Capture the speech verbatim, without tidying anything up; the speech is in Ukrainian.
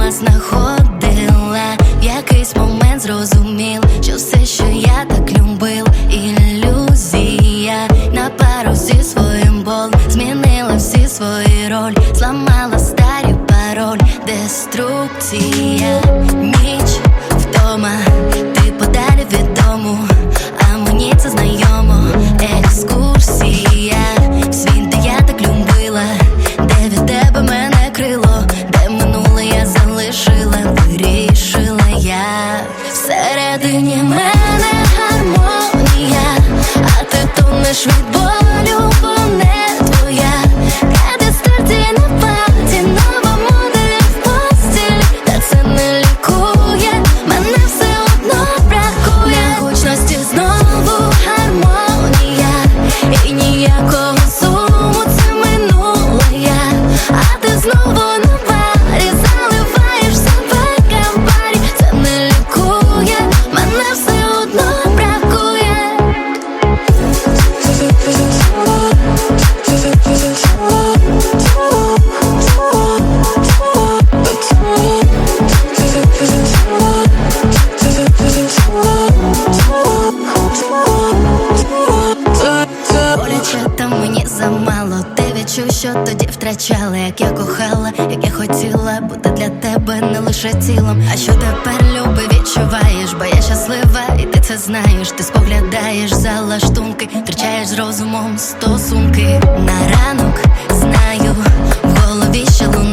тебе знаходила, в якийсь момент зрозумів, що все, що я так любив, ілюзія. На пару зі своїм болем змінила всі свої роль, зламала старі пароль, деструкція. Ніч вдома, ти подалі від дому, а мені це знайомо. Екскурсія в світ, де я так любила, де від тебе мене крило, де минуле я залишила, вирішила я. Всередині мене гармонія, а ти тонеш від болю, бо не твоя. Кадисторції на паті, нова модель в постіль, та це не лікує, мене все одно бракує. Гучності знову гармонія, і ніякого суму, це минуле я. А ти знову на барі, заливаєш себе камбарі, це не лікує, мене все одно бракує. Боляче, та мені замало. Ти відчуй, що тоді втрачала, як я кохала, як я хотіла бути для тебе не лише тілом. А що тепер, люби, відчуваєш? Бо я щаслива, і ти це знаєш. Ти споглядаєш за лаштунки, втрачаєш з розумом стосунки. На ранок знаю, в голові ще лунає